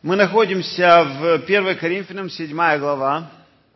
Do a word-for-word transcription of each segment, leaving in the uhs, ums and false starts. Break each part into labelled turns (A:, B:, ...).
A: Мы находимся в первое Коринфянам, седьмая глава,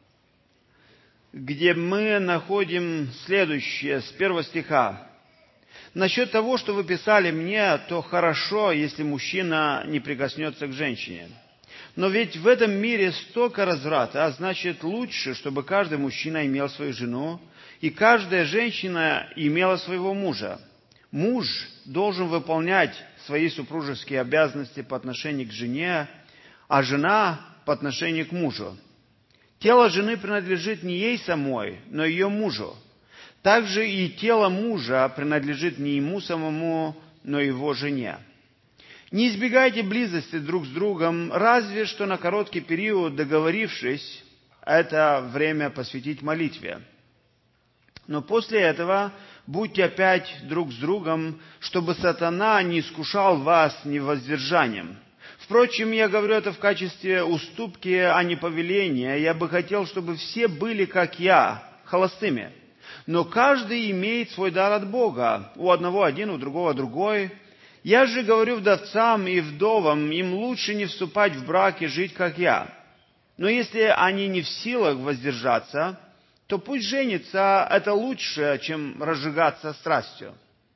A: где мы находим следующее с первого стиха. Насчет того, что вы писали мне, то хорошо, если мужчина не прикоснется к женщине. Но ведь в этом мире столько разврата, а значит лучше, чтобы каждый мужчина имел свою жену, и каждая женщина имела своего мужа. Муж должен выполнять свои супружеские обязанности по отношению к жене, а жена по отношению к мужу. Тело жены принадлежит не ей самой, но ее мужу. Также и тело мужа принадлежит не ему самому, но его жене. Не избегайте близости друг с другом, разве что на короткий период, договорившись, это время посвятить молитве. Но после этого будьте опять друг с другом, чтобы сатана не искушал вас невоздержанием. Впрочем, я говорю это в качестве уступки, а не повеления. Я бы хотел, чтобы все были, как я, холостыми. Но каждый имеет свой дар от Бога. У одного один, у другого другой. Я же говорю вдовцам и вдовам, им лучше не вступать в брак и жить, как я. Но если они не в силах воздержаться, то пусть женятся, это лучше, чем разжигаться страстью.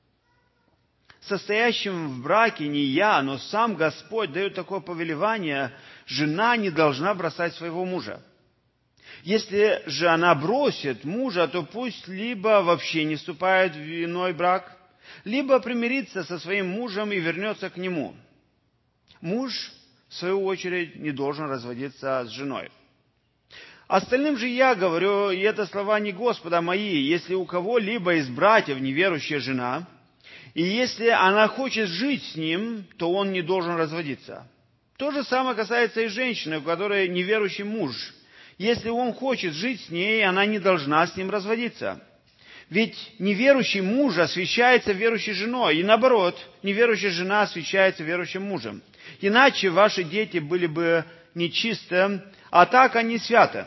A: Состоящим в браке не я, но сам Господь дает такое повелевание: жена не должна бросать своего мужа. Если же она бросит мужа, то пусть либо вообще не вступает в иной брак, либо примирится со своим мужем и вернется к нему. Муж, в свою очередь, не должен разводиться с женой. Остальным же я говорю, и это слова не Господа мои: если у кого-либо из братьев неверующая жена, и если она хочет жить с ним, то он не должен разводиться. То же самое касается и женщины, у которой неверующий муж. Если он хочет жить с ней, она не должна с ним разводиться. Ведь неверующий муж освящается верующей женой, и наоборот, неверующая жена освящается верующим мужем. Иначе ваши дети были бы нечисты, а так они святы.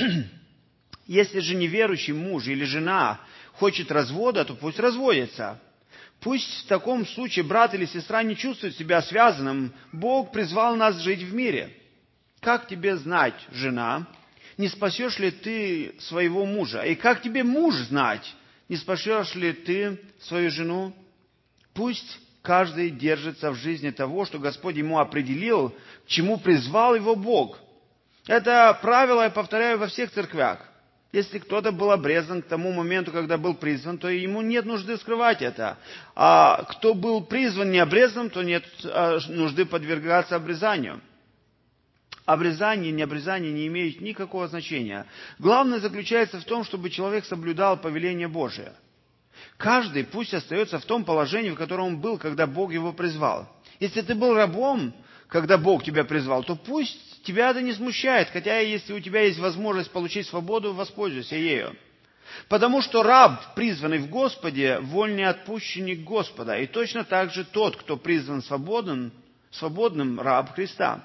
A: Если же неверующий муж или жена хочет развода, то пусть разводится. Пусть в таком случае брат или сестра не чувствует себя связанным. Бог призвал нас жить в мире. Как тебе знать, жена, не спасешь ли ты своего мужа? И как тебе муж знать, не спасешь ли ты свою жену? Пусть каждый держится в жизни того, что Господь ему определил, к чему призвал его Бог. Это правило я повторяю во всех церквях. Если кто-то был обрезан к тому моменту, когда был призван, то ему нет нужды скрывать это. А кто был призван не обрезан, то нет нужды подвергаться обрезанию. Обрезание и необрезание не имеют никакого значения. Главное заключается в том, чтобы человек соблюдал повеление Божие. Каждый пусть остается в том положении, в котором он был, когда Бог его призвал. Если ты был рабом, когда Бог тебя призвал, то пусть тебя это не смущает, хотя если у тебя есть возможность получить свободу, воспользуйся ею. Потому что раб, призванный в Господе, вольный отпущенник Господа. И точно так же тот, кто призван свободным, свободным раб Христа.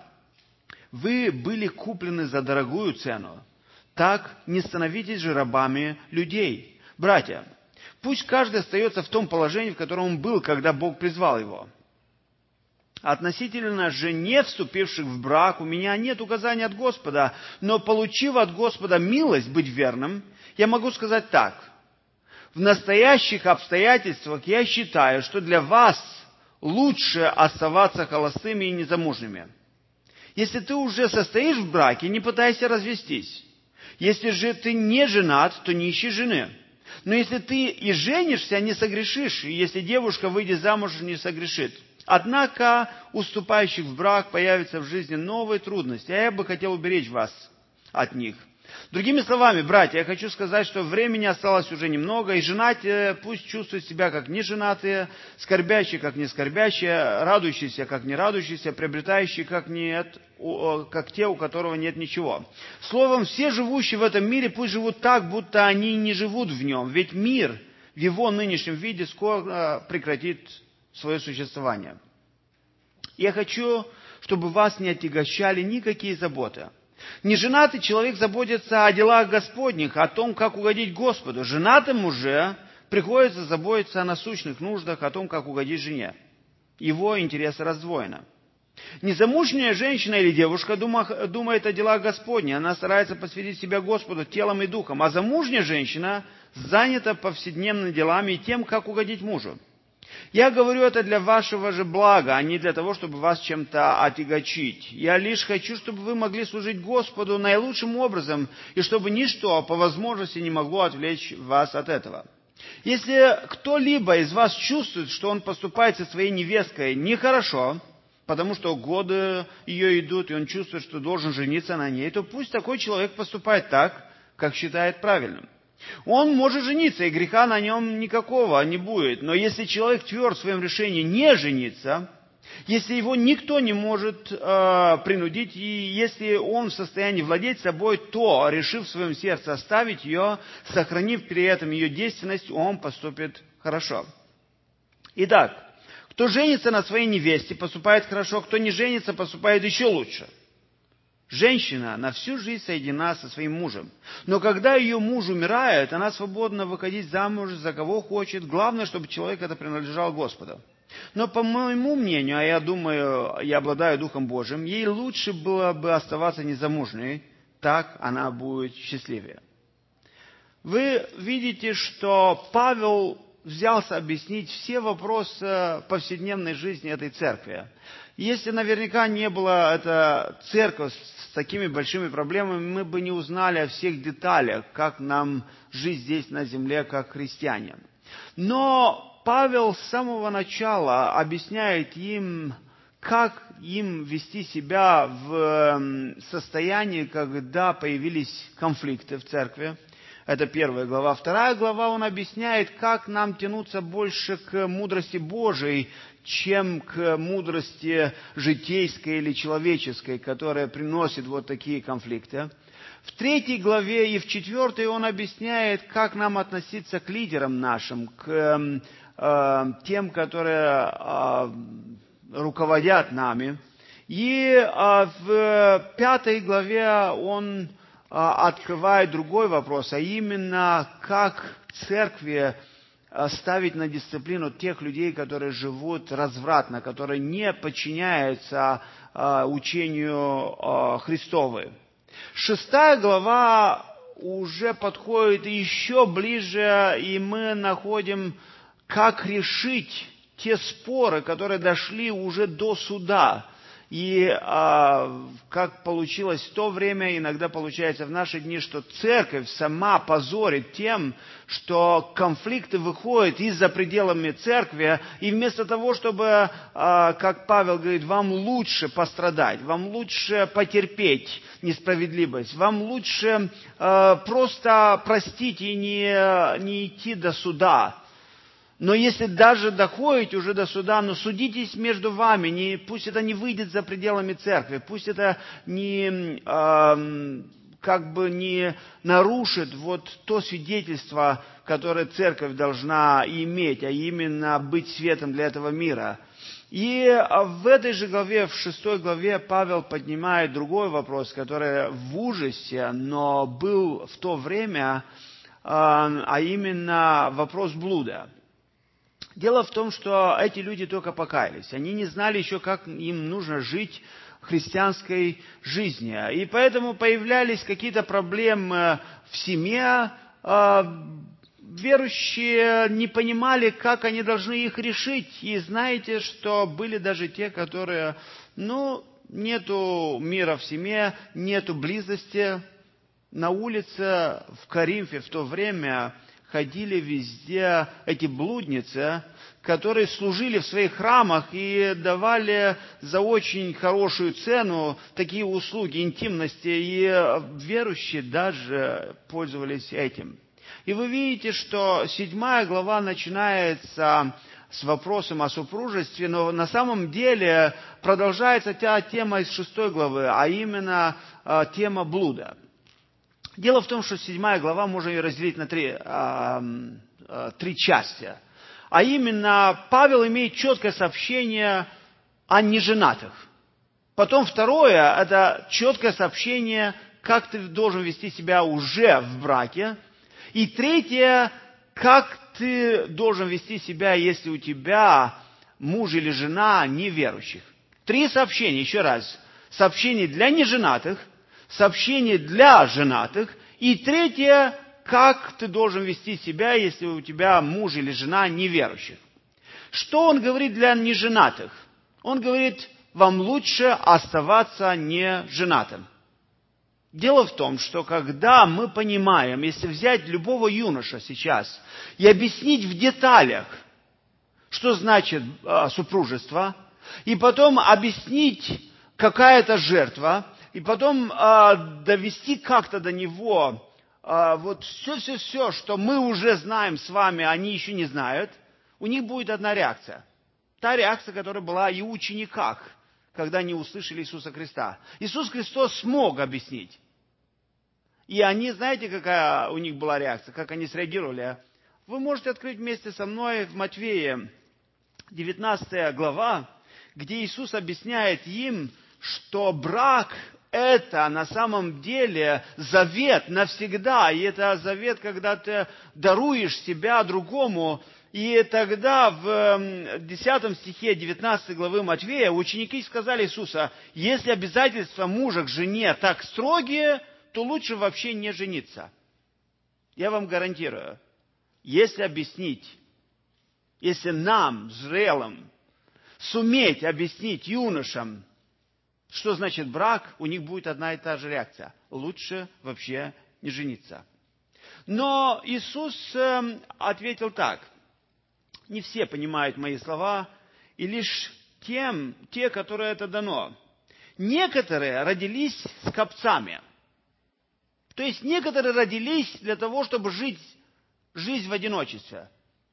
A: Вы были куплены за дорогую цену. Так не становитесь же рабами людей. Братья, пусть каждый остается в том положении, в котором он был, когда Бог призвал его. Относительно же не вступивших в брак у меня нет указаний от Господа, но получив от Господа милость быть верным, я могу сказать так. В настоящих обстоятельствах я считаю, что для вас лучше оставаться холостыми и незамужними. Если ты уже состоишь в браке, не пытайся развестись. Если же ты не женат, то не ищи жены. Но если ты и женишься, не согрешишь, и если девушка, выйдя замуж, не согрешит. Однако уступающих в брак появятся в жизни новые трудности, а я бы хотел уберечь вас от них. Другими словами, братья, я хочу сказать, что времени осталось уже немного, и женатые пусть чувствуют себя как неженатые, скорбящие как не скорбящие, радующиеся как не радующиеся, приобретающие как, нет, как те, у которого нет ничего. Словом, все живущие в этом мире пусть живут так, будто они не живут в нем, ведь мир в его нынешнем виде скоро прекратит свое существование. Я хочу, чтобы вас не отягощали никакие заботы. Неженатый человек заботится о делах Господних, о том, как угодить Господу. Женатому же приходится заботиться о насущных нуждах, о том, как угодить жене. Его интересы раздвоены. Незамужняя женщина или девушка думает о делах Господних, она старается посвятить себя Господу телом и духом, а замужняя женщина занята повседневными делами и тем, как угодить мужу. Я говорю это для вашего же блага, а не для того, чтобы вас чем-то отягочить. Я лишь хочу, чтобы вы могли служить Господу наилучшим образом, и чтобы ничто по возможности не могло отвлечь вас от этого. Если кто-либо из вас чувствует, что он поступает со своей невесткой нехорошо, потому что годы ее идут, и он чувствует, что должен жениться на ней, то пусть такой человек поступает так, как считает правильным. Он может жениться, и греха на нем никакого не будет. Но если человек тверд в своем решении не жениться, если его никто не может э, принудить, и если он в состоянии владеть собой, то, решив в своем сердце оставить ее, сохранив при этом ее действенность, он поступит хорошо. Итак, кто женится на своей невесте, поступает хорошо, кто не женится, поступает еще лучше. Женщина на всю жизнь соединена со своим мужем. Но когда ее муж умирает, она свободна выходить замуж за кого хочет. Главное, чтобы человек это принадлежал Господу. Но по моему мнению, а я думаю, я обладаю Духом Божьим, ей лучше было бы оставаться незамужней, так она будет счастливее. Вы видите, что Павел взялся объяснить все вопросы повседневной жизни этой церкви. Если наверняка не была эта церковь с такими большими проблемами, мы бы не узнали о всех деталях, как нам жить здесь на земле, как христиане. Но Павел с самого начала объясняет им, как им вести себя в состоянии, когда появились конфликты в церкви. Это первая глава. Вторая глава, он объясняет, как нам тянуться больше к мудрости Божией, чем к мудрости житейской или человеческой, которая приносит вот такие конфликты. В третьей главе и в четвертой он объясняет, как нам относиться к лидерам нашим, к э, тем, которые э, руководят нами. И э, в пятой главе он открывает другой вопрос, а именно, как церкви ставить на дисциплину тех людей, которые живут развратно, которые не подчиняются учению Христову. Шестая глава уже подходит еще ближе, и мы находим, как решить те споры, которые дошли уже до суда. И а, как получилось в то время, иногда получается в наши дни, что церковь сама позорит тем, что конфликты выходят из-за пределами церкви, и вместо того, чтобы, а, как Павел говорит, вам лучше пострадать, вам лучше потерпеть несправедливость, вам лучше а, просто простить и не, не идти до суда. Но если даже доходите уже до суда, но судитесь между вами, не, пусть это не выйдет за пределами церкви, пусть это не, э, как бы не нарушит вот то свидетельство, которое церковь должна иметь, а именно быть светом для этого мира. И в этой же главе, в шестой главе, Павел поднимает другой вопрос, который в ужасе, но был в то время, э, а именно вопрос блуда. Дело в том, что эти люди только покаялись. Они не знали еще, как им нужно жить христианской жизнью. И поэтому появлялись какие-то проблемы в семье. Верующие не понимали, как они должны их решить. И знаете, что были даже те, которые, ну, нету мира в семье, нету близости. На улице в Коринфе в то время ходили везде эти блудницы, которые служили в своих храмах и давали за очень хорошую цену такие услуги интимности, и верующие даже пользовались этим. И вы видите, что седьмая глава начинается с вопросом о супружестве, но на самом деле продолжается та тема из шестой главы, а именно тема блуда. Дело в том, что седьмая глава можно ее разделить на три, а, а, три части. А именно, Павел имеет четкое сообщение о неженатых. Потом второе, это четкое сообщение, как ты должен вести себя уже в браке. И третье, как ты должен вести себя, если у тебя муж или жена неверующих. Три сообщения, еще раз. Сообщение для неженатых, сообщение для женатых, и третье, как ты должен вести себя, если у тебя муж или жена неверующих. Что он говорит для неженатых? Он говорит, вам лучше оставаться неженатым. Дело в том, что когда мы понимаем, если взять любого юноша сейчас и объяснить в деталях, что значит э, супружество, и потом объяснить, какая это жертва, и потом э, довести как-то до него э, вот все-все-все, что мы уже знаем с вами, они еще не знают, у них будет одна реакция. Та реакция, которая была и у учениках, когда они услышали Иисуса Христа. Иисус Христос смог объяснить. И они, знаете, какая у них была реакция, как они среагировали? Вы можете открыть вместе со мной в Матфея девятнадцатая глава, где Иисус объясняет им, что брак – это на самом деле завет навсегда. И это завет, когда ты даруешь себя другому. И тогда в десятом стихе девятнадцатой главы Матфея ученики сказали Иисуса, если обязательства мужа к жене так строгие, то лучше вообще не жениться. Я вам гарантирую, если объяснить, если нам, зрелым, суметь объяснить юношам, что значит брак, у них будет одна и та же реакция. Лучше вообще не жениться. Но Иисус ответил так. Не все понимают мои слова, и лишь тем, те, которые это дано. Некоторые родились скопцами. То есть некоторые родились для того, чтобы жить жизнь в одиночестве.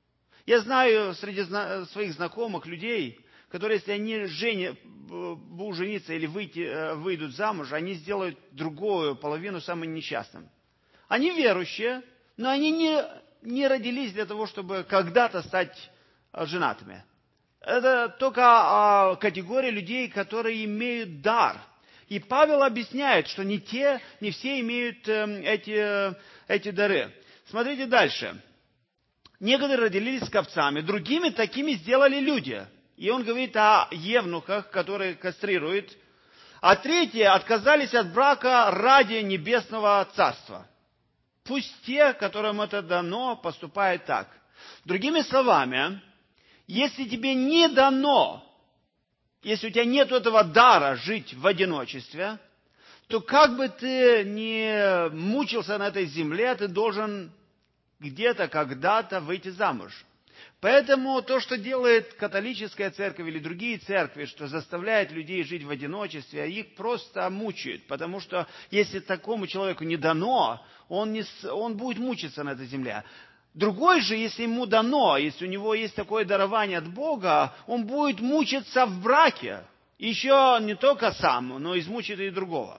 A: Я знаю среди своих знакомых людей, которые, если они женя, будут жениться или выйти, выйдут замуж, они сделают другую половину самым несчастным. Они верующие, но они не, не родились для того, чтобы когда-то стать женатыми. Это только категория людей, которые имеют дар. И Павел объясняет, что не те, не все имеют эти, эти дары. Смотрите дальше. Некоторые родились скопцами, другими такими сделали люди. И он говорит о евнухах, которые кастрируют. А третьи отказались от брака ради небесного царства. Пусть те, которым это дано, поступают так. Другими словами, если тебе не дано, если у тебя нет этого дара жить в одиночестве, то как бы ты ни мучился на этой земле, ты должен где-то, когда-то выйти замуж. Поэтому то, что делает католическая церковь или другие церкви, что заставляет людей жить в одиночестве, их просто мучают. Потому что если такому человеку не дано, он, не, он будет мучиться на этой земле. Другой же, если ему дано, если у него есть такое дарование от Бога, он будет мучиться в браке. Еще не только сам, но измучит и другого.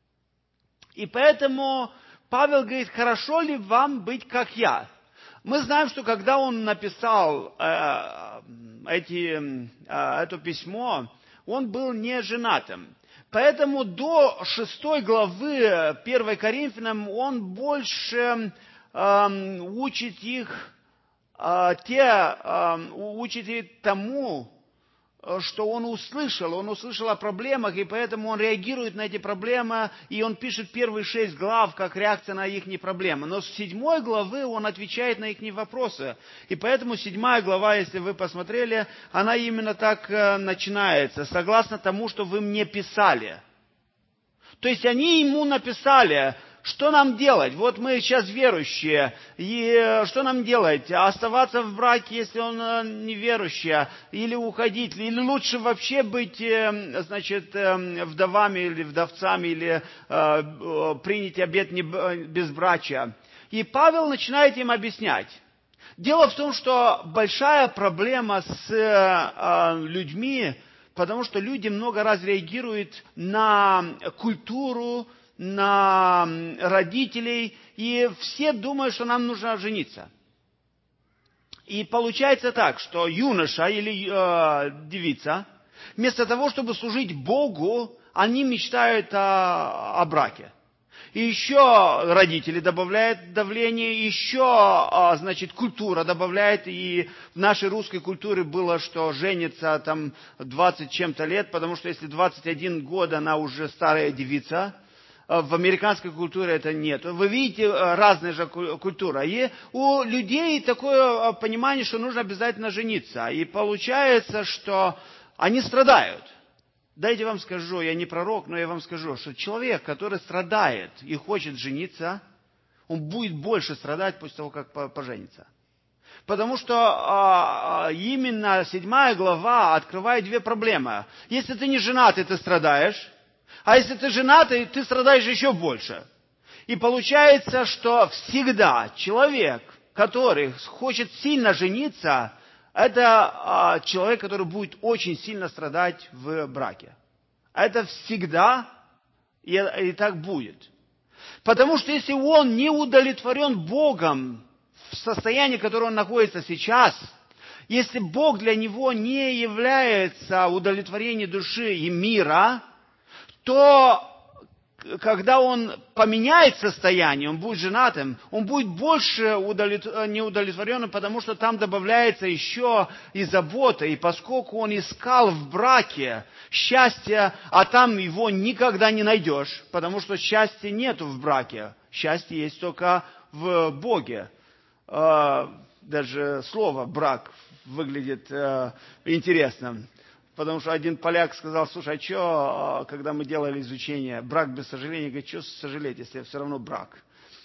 A: И поэтому Павел говорит, хорошо ли вам быть как я? Мы знаем, что когда он написал э, эти, э, это письмо, он был не женатым. Поэтому до шестой главы первой Коринфянам он больше э, учит их, э, те, э, учит их тому, что он услышал. Он услышал о проблемах, и поэтому он реагирует на эти проблемы, и он пишет первые шесть глав как реакция на их проблемы. Но с седьмой главы он отвечает на их вопросы. И поэтому седьмая глава, если вы посмотрели, она именно так начинается, согласно тому, что вы мне писали. То есть они ему написали, что нам делать? Вот мы сейчас верующие, и что нам делать? Оставаться в браке, если он неверующий, или уходить, или лучше вообще быть, значит, вдовами или вдовцами, или принять обет безбрачия. И Павел начинает им объяснять. Дело в том, что большая проблема с людьми, потому что люди много раз реагируют на культуру, на родителей, и все думают, что нам нужно жениться. И получается так, что юноша или э, девица, вместо того, чтобы служить Богу, они мечтают о, о браке. И еще родители добавляют давление, еще, значит, культура добавляет. И в нашей русской культуре было, что женится там двадцать чем-то лет, потому что если двадцать один год, она уже старая девица. В американской культуре это нет. Вы видите, разная же культура. И у людей такое понимание, что нужно обязательно жениться. И получается, что они страдают. Дайте вам скажу, я не пророк, но я вам скажу, что человек, который страдает и хочет жениться, он будет больше страдать после того, как поженится. Потому что а, именно седьмая глава открывает две проблемы. Если ты не женатый, ты страдаешь. А если ты женатый, ты страдаешь еще больше. И получается, что всегда человек, который хочет сильно жениться, это а, человек, который будет очень сильно страдать в браке. Это всегда и, и так будет. Потому что если он не удовлетворен Богом в состоянии, в котором он находится сейчас, если Бог для него не является удовлетворением души и мира, то когда он поменяет состояние, он будет женатым, он будет больше неудовлетворенным, потому что там добавляется еще и забота. И поскольку он искал в браке счастье, а там его никогда не найдешь, потому что счастья нету в браке. Счастье есть только в Боге. Даже слово «брак» выглядит интересно. Потому что один поляк сказал: слушай, а что, когда мы делали изучение, брак без сожаления, говорит, что сожалеть, если все равно брак?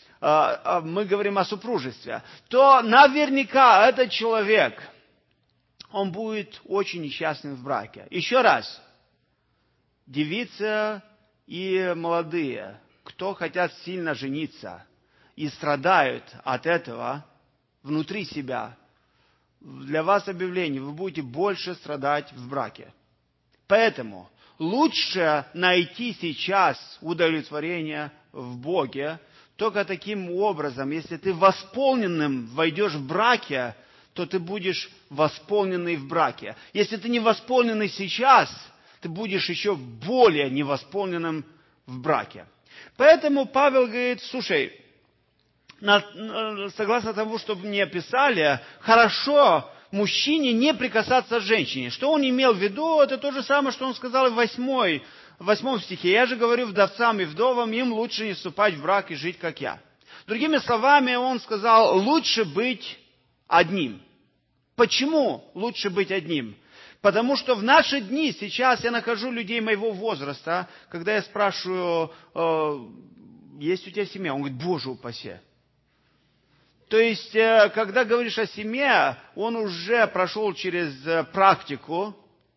A: Мы говорим о супружестве. То наверняка этот человек, он будет очень несчастным в браке. Еще раз, девицы и молодые, кто хотят сильно жениться и страдают от этого внутри себя, для вас объявление: вы будете больше страдать в браке. Поэтому лучше найти сейчас удовлетворение в Боге. Только таким образом, если ты восполненным войдешь в браке, то ты будешь восполненный в браке. Если ты не восполненный сейчас, ты будешь еще более невосполненным в браке. Поэтому Павел говорит: слушай, согласно тому, что мне писали, хорошо мужчине не прикасаться к женщине. Что он имел в виду? Это то же самое, что он сказал в восьмой, в восьмом стихе. Я же говорю вдовцам и вдовам, им лучше не вступать в брак и жить, как я. Другими словами, он сказал, лучше быть одним. Почему лучше быть одним? Потому что в наши дни, сейчас я нахожу людей моего возраста, когда я спрашиваю, есть у тебя семья? Он говорит, Боже упаси. То есть, когда говоришь о семье, он уже прошел через практику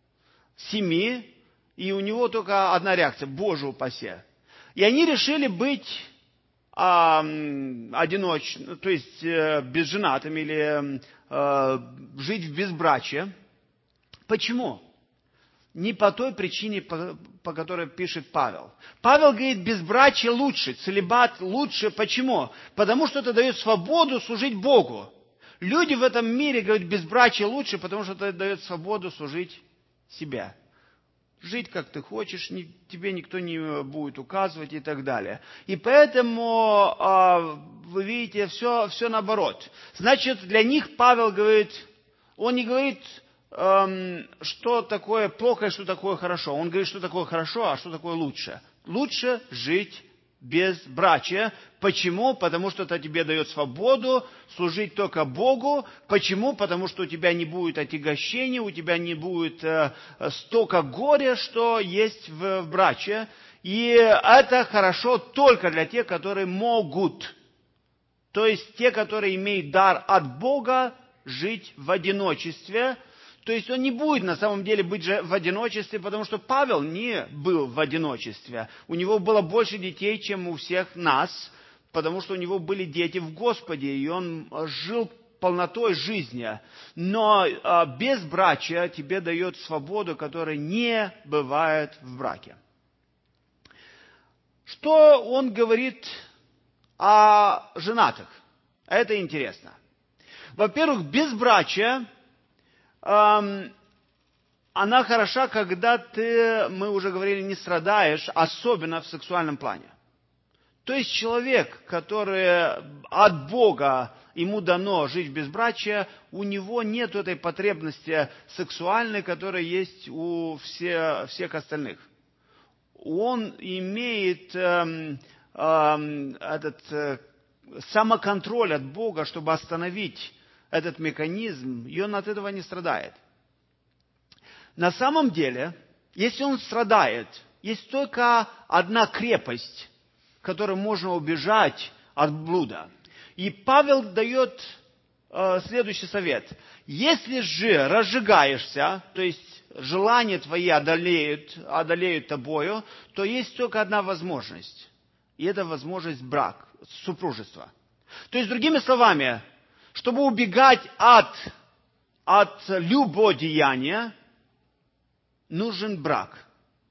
A: семьи, и у него только одна реакция – Боже упаси. И они решили быть а, одиночными, то есть безженатыми или а, жить в безбрачии. Почему? Не по той причине, по, по которой пишет Павел. Павел говорит, безбрачие лучше, целибат лучше. Почему? Потому что это дает свободу служить Богу. Люди в этом мире говорят, безбрачие лучше, потому что это дает свободу служить себе. Жить, как ты хочешь, не, тебе никто не будет указывать и так далее. И поэтому, э, вы видите, все, все наоборот. Значит, для них Павел говорит, он не говорит, что такое плохо и что такое хорошо. Он говорит, что такое хорошо, а что такое лучше. Лучше жить без брачия. Почему? Потому что это тебе дает свободу служить только Богу. Почему? Потому что у тебя не будет отягощения, у тебя не будет э, столько горя, что есть в, в браче. И это хорошо только для тех, которые могут. То есть те, которые имеют дар от Бога жить в одиночестве. То есть он не будет на самом деле быть же в одиночестве, потому что Павел не был в одиночестве. У него было больше детей, чем у всех нас, потому что у него были дети в Господе, и он жил полнотой жизни. Но а, безбрачие тебе дает свободу, которая не бывает в браке. Что он говорит о женатых? Это интересно. Во-первых, безбрачие она хороша, когда ты, мы уже говорили, не страдаешь, особенно в сексуальном плане. То есть человек, который от Бога, ему дано жить в безбрачии, у него нет этой потребности сексуальной, которая есть у все, всех остальных. Он имеет эм, эм, этот э, самоконтроль от Бога, чтобы остановить этот механизм, и он от этого не страдает. На самом деле, если он страдает, есть только одна крепость, в которой можно убежать от блуда. И Павел дает э, следующий совет. Если же разжигаешься, то есть желания твои одолеют, одолеют тобою, то есть только одна возможность. И это возможность брак, супружества. То есть, другими словами, чтобы убегать от, от любодеяния, нужен брак.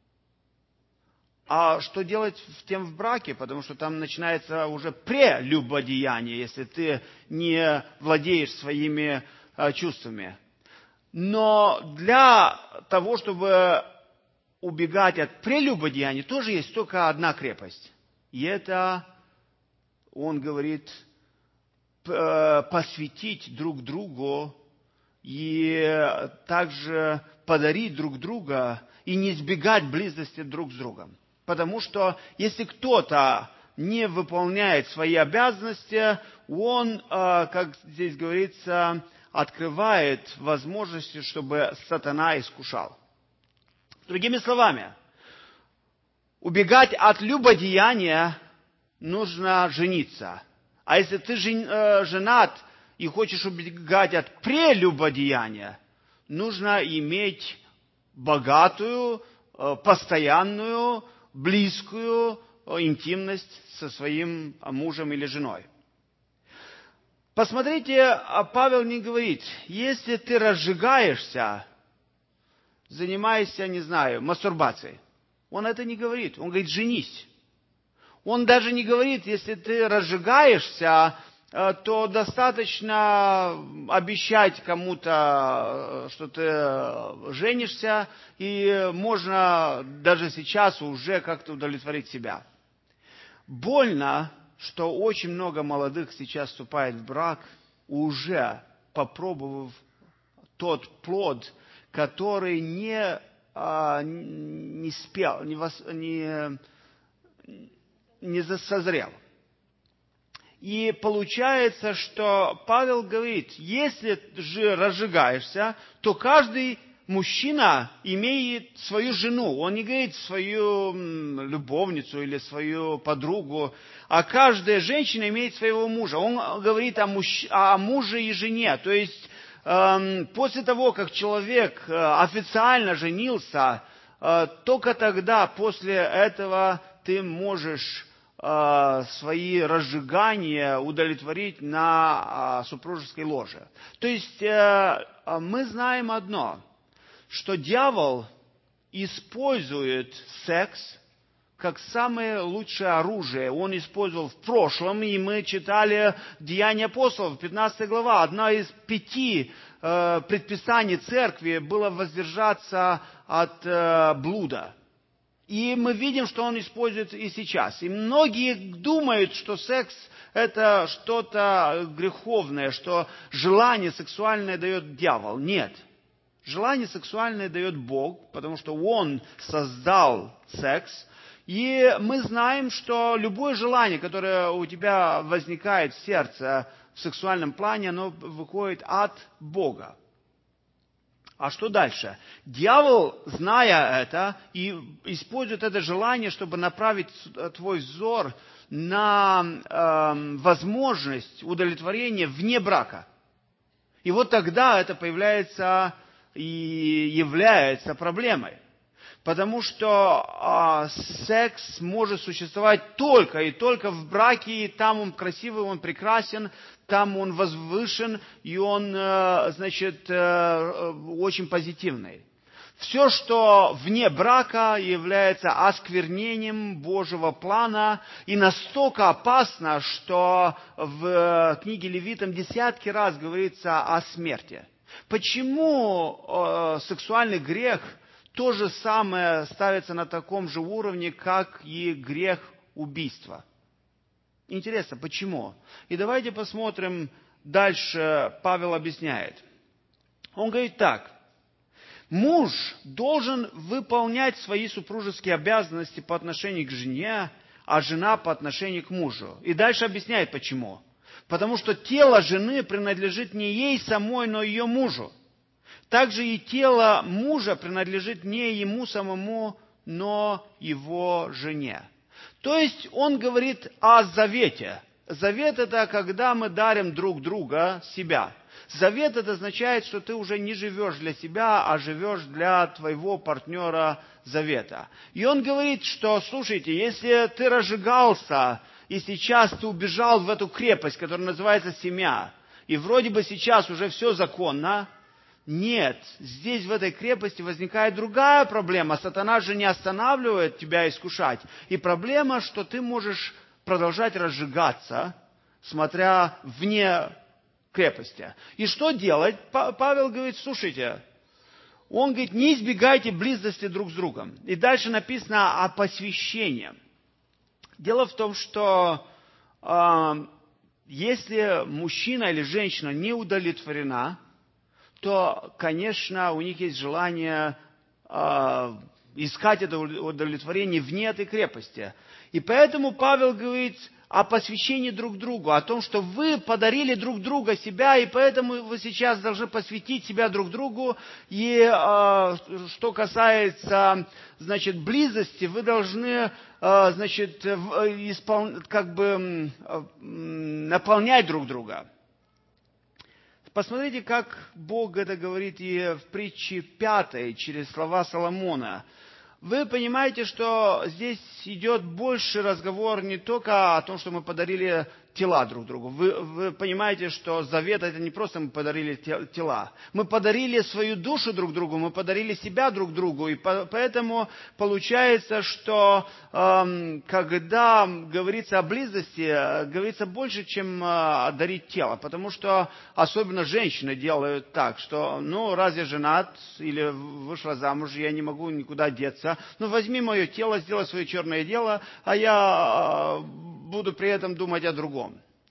A: А что делать в тем в браке? Потому что там начинается уже прелюбодеяние, если ты не владеешь своими а, чувствами. Но для того, чтобы убегать от прелюбодеяния, тоже есть только одна крепость. И это, он говорит, посвятить друг другу и также подарить друг друга и не избегать близости друг с другом. Потому что если кто-то не выполняет свои обязанности, он, как здесь говорится, открывает возможности, чтобы сатана искушал. Другими словами, убегать от любодеяния нужно жениться. А если ты женат и хочешь убегать от прелюбодеяния, нужно иметь богатую, постоянную, близкую интимность со своим мужем или женой. Посмотрите, Павел не говорит, если ты разжигаешься, занимаешься, не знаю, мастурбацией. Он это не говорит. Он говорит, женись. Он даже не говорит, если ты разжигаешься, то достаточно обещать кому-то, что ты женишься, и можно даже сейчас уже как-то удовлетворить себя. Больно, что очень много молодых сейчас вступает в брак, уже попробовав тот плод, который не, не спел, не, вос, не, не созрел. И получается, что Павел говорит, если же разжигаешься, то каждый мужчина имеет свою жену. Он не говорит свою любовницу или свою подругу, а каждая женщина имеет своего мужа. Он говорит о, муж... о муже и жене. То есть, э, после того, как человек официально женился, э, только тогда, после этого, ты можешь свои разжигания удовлетворить на супружеской ложе. То есть мы знаем одно, что дьявол использует секс как самое лучшее оружие. Он использовал в прошлом, и мы читали Деяния апостолов, пятнадцатая глава. Одна из пяти предписаний церкви было воздержаться от блуда. И мы видим, что он использует и сейчас. И многие думают, что секс – это что-то греховное, что желание сексуальное дает дьявол. Нет. Желание сексуальное дает Бог, потому что Он создал секс. И мы знаем, что любое желание, которое у тебя возникает в сердце в сексуальном плане, оно выходит от Бога. А что дальше? Дьявол, зная это, и использует это желание, чтобы направить твой взор на э, возможность удовлетворения вне брака. И вот тогда это появляется и является проблемой. Потому что э, секс может существовать только и только в браке, и там он красивый, он прекрасен, там он возвышен, и он, э, значит, э, очень позитивный. Все, что вне брака, является осквернением Божьего плана, и настолько опасно, что в книге Левитам десятки раз говорится о смерти. Почему э, сексуальный грех то же самое ставится на таком же уровне, как и грех убийства? Интересно, почему? И давайте посмотрим дальше. Павел объясняет. Он говорит так. Муж должен выполнять свои супружеские обязанности по отношению к жене, а жена по отношению к мужу. И дальше объясняет, почему. Потому что тело жены принадлежит не ей самой, но ее мужу. Также и тело мужа принадлежит не ему самому, но его жене. То есть он говорит о завете. Завет – это когда мы дарим друг друга себя. Завет – это означает, что ты уже не живешь для себя, а живешь для твоего партнера завета. И он говорит, что, слушайте, если ты разжигался, и сейчас ты убежал в эту крепость, которая называется семья, и вроде бы сейчас уже все законно, нет, здесь в этой крепости возникает другая проблема. Сатана же не останавливает тебя искушать. И проблема, что ты можешь продолжать разжигаться, смотря вне крепости. И что делать? Павел говорит, слушайте, он говорит, не избегайте близости друг с другом. И дальше написано о посвящении. Дело в том, что э, если мужчина или женщина не удовлетворена, то, конечно, у них есть желание э, искать это удовлетворение вне этой крепости. И поэтому Павел говорит о посвящении друг другу, о том, что вы подарили друг друга себя, и поэтому вы сейчас должны посвятить себя друг другу. И э, что касается, значит, близости, вы должны, э, значит, испол... как бы э, наполнять друг друга. Посмотрите, как Бог это говорит и в притче пятой, через слова Соломона. Вы понимаете, что здесь идет больше разговор не только о том, что мы подарили тела друг другу. Вы, вы понимаете, что завет – это не просто мы подарили тела. Мы подарили свою душу друг другу, мы подарили себя друг другу. И по, поэтому получается, что э, когда говорится о близости, говорится больше, чем э, дарить тело. Потому что особенно женщины делают так, что ну раз я женат или вышла замуж, я не могу никуда деться. Ну возьми мое тело, сделай свое черное дело, а я э, буду при этом думать о другом.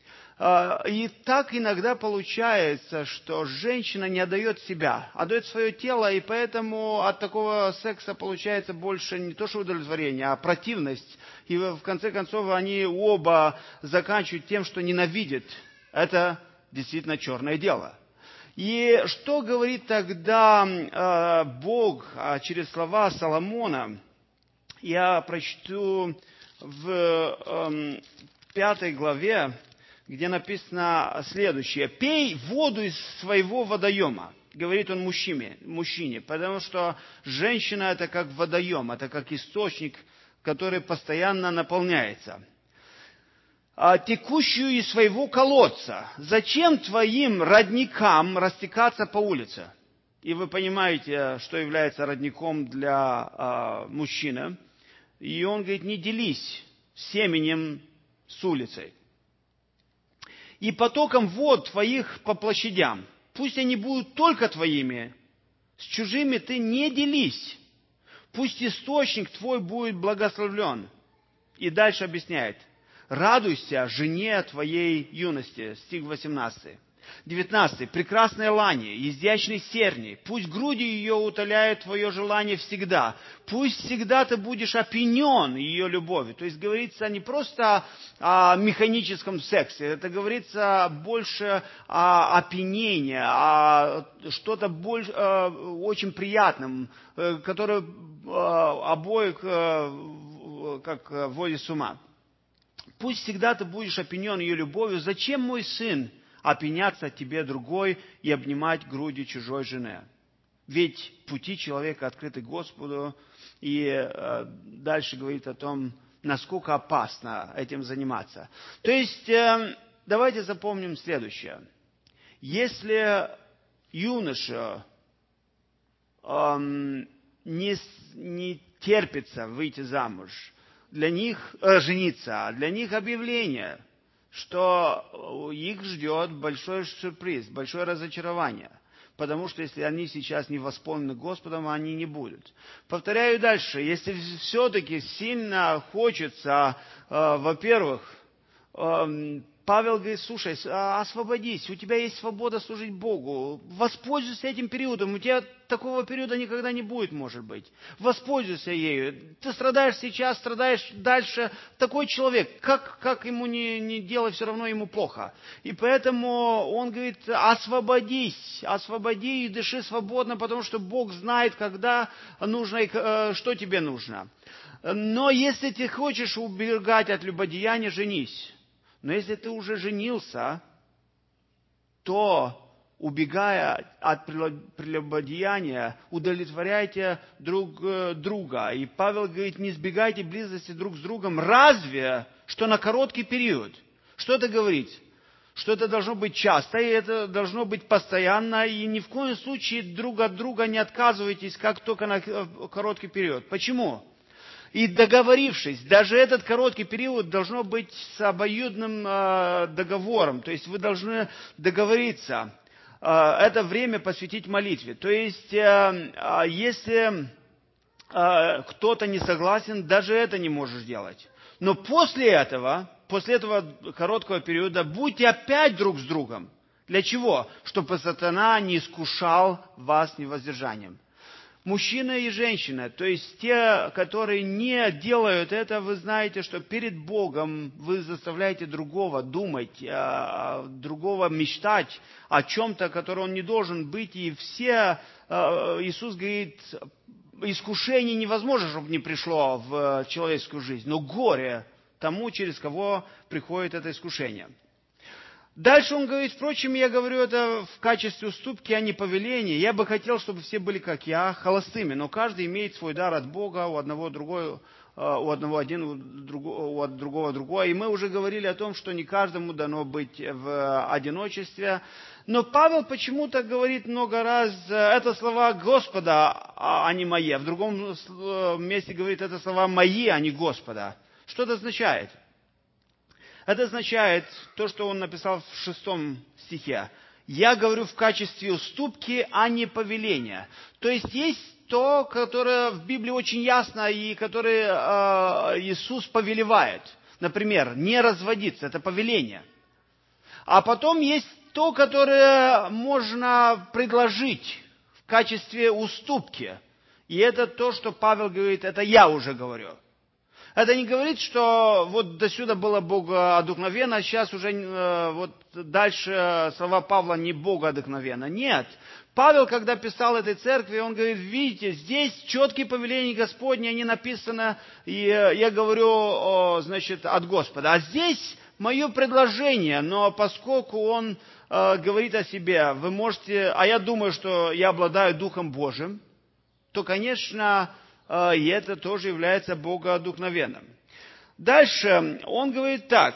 A: И так иногда получается, что женщина не отдает себя, отдает свое тело, и поэтому от такого секса получается больше не то что удовлетворение, а противность. И в конце концов они оба заканчивают тем, что ненавидят. Это действительно черное дело. И что говорит тогда э, Бог э, через слова Соломона? Я прочту в э, пятой главе, где написано следующее. «Пей воду из своего водоема», говорит он мужчине, мужчине, потому что женщина – это как водоем, это как источник, который постоянно наполняется. «А текущую из своего колодца. Зачем твоим родникам растекаться по улице?» И вы понимаете, что является родником для а, мужчины. И он говорит, не делись семенем с улицей. «И потоком вод твоих по площадям. Пусть они будут только твоими, с чужими ты не делись. Пусть источник твой будет благословлен». И дальше объясняет. «Радуйся жене твоей юности». Стих восемнадцатый. девятнадцатый. «Прекрасная лани, изящной серни, пусть груди ее утоляют твое желание всегда. Пусть всегда ты будешь опьянен ее любовью». То есть говорится не просто о механическом сексе, это говорится больше о опьянении, о что-то больше, очень приятном, которое обоих как вводит с ума. «Пусть всегда ты будешь опьянен ее любовью. Зачем, мой сын, опьяняться тебе другой и обнимать груди чужой жены? Ведь пути человека открыты Господу». И э, дальше говорит о том, насколько опасно этим заниматься. То есть, э, давайте запомним следующее. Если юноша э, не, не терпится выйти замуж, для них э, жениться, а для них объявление, что их ждет большой сюрприз, большое разочарование. Потому что если они сейчас не восполнены Господом, они не будут. Повторяю дальше. Если все-таки сильно хочется, э, во-первых, э, Павел говорит, слушай, освободись, у тебя есть свобода служить Богу, воспользуйся этим периодом, у тебя такого периода никогда не будет, может быть. Воспользуйся ею. Ты страдаешь сейчас, страдаешь дальше. Такой человек, как, как ему не, не делать, все равно ему плохо. И поэтому он говорит, освободись, освободи и дыши свободно, потому что Бог знает, когда нужно и что тебе нужно. Но если ты хочешь убегать от любодеяния, женись. Но если ты уже женился, то, убегая от прелюбодеяния, удовлетворяйте друг друга. И Павел говорит, не избегайте близости друг с другом, разве что на короткий период. Что это говорит? Что это должно быть часто, и это должно быть постоянно, и ни в коем случае друг от друга не отказывайтесь, как только на короткий период. Почему? И договорившись, даже этот короткий период должно быть с обоюдным э, договором. То есть вы должны договориться, э, это время посвятить молитве. То есть э, э, если э, кто-то не согласен, даже это не можешь делать. Но после этого, после этого короткого периода, будьте опять друг с другом. Для чего? Чтобы сатана не искушал вас невоздержанием. Мужчина и женщина, то есть те, которые не делают это, вы знаете, что перед Богом вы заставляете другого думать, другого мечтать о чем-то, которое он не должен быть. И все, Иисус говорит, искушение невозможно, чтобы не пришло в человеческую жизнь, но горе тому, через кого приходит это искушение. Дальше он говорит, впрочем, я говорю это в качестве уступки, а не повеления. Я бы хотел, чтобы все были, как я, холостыми, но каждый имеет свой дар от Бога, у одного другой, у одного один, у другого, у другого другой. И мы уже говорили о том, что не каждому дано быть в одиночестве. Но Павел почему-то говорит много раз, это слова Господа, а не мои. В другом месте говорит, это слова мои, а не Господа. Что это означает? Это означает то, что он написал в шестом стихе. Я говорю в качестве уступки, а не повеления. То есть есть то, которое в Библии очень ясно и которое э, Иисус повелевает. Например, не разводиться, это повеление. А потом есть то, которое можно предложить в качестве уступки. И это то, что Павел говорит, это я уже говорю. Это не говорит, что вот до сюда было богодухновенно, а сейчас уже э, вот дальше слова Павла не богодухновенно. Нет. Павел, когда писал этой церкви, он говорит, видите, здесь четкие повеления Господни, они написаны, и я говорю, о, значит, от Господа. А здесь мое предложение, но поскольку он э, говорит о себе, вы можете, а я думаю, что я обладаю Духом Божьим, то, конечно, и это тоже является богодухновенным. Дальше он говорит так.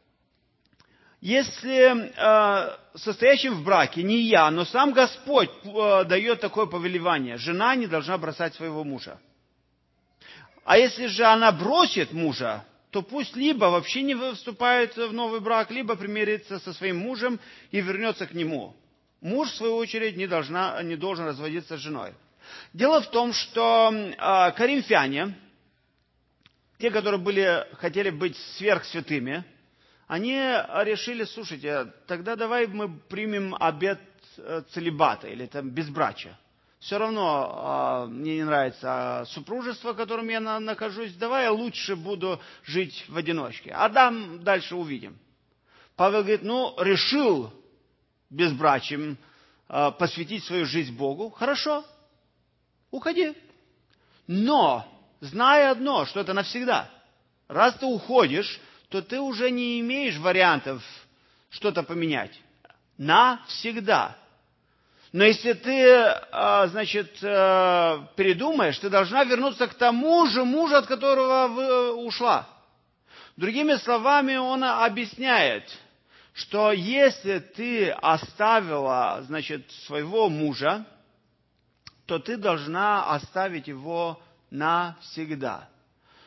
A: Если э, состоящим в браке не я, но сам Господь э, дает такое повелевание, жена не должна бросать своего мужа. А если же она бросит мужа, то пусть либо вообще не вступает в новый брак, либо примирится со своим мужем и вернется к нему. Муж, в свою очередь, не, должна, не должен разводиться с женой. Дело в том, что э, коринфяне, те, которые были, хотели быть сверхсвятыми, они решили, слушайте, тогда давай мы примем обет целибата или там безбрачия. Все равно э, мне не нравится супружество, в котором я на, нахожусь, давай я лучше буду жить в одиночке. А там дальше увидим. Павел говорит, ну, решил безбрачием э, посвятить свою жизнь Богу, хорошо. Уходи. Но, зная одно, что это навсегда. Раз ты уходишь, то ты уже не имеешь вариантов что-то поменять. Навсегда. Но если ты, значит, передумаешь, ты должна вернуться к тому же мужу, от которого ушла. Другими словами, он объясняет, что если ты оставила, значит, своего мужа, то ты должна оставить его навсегда.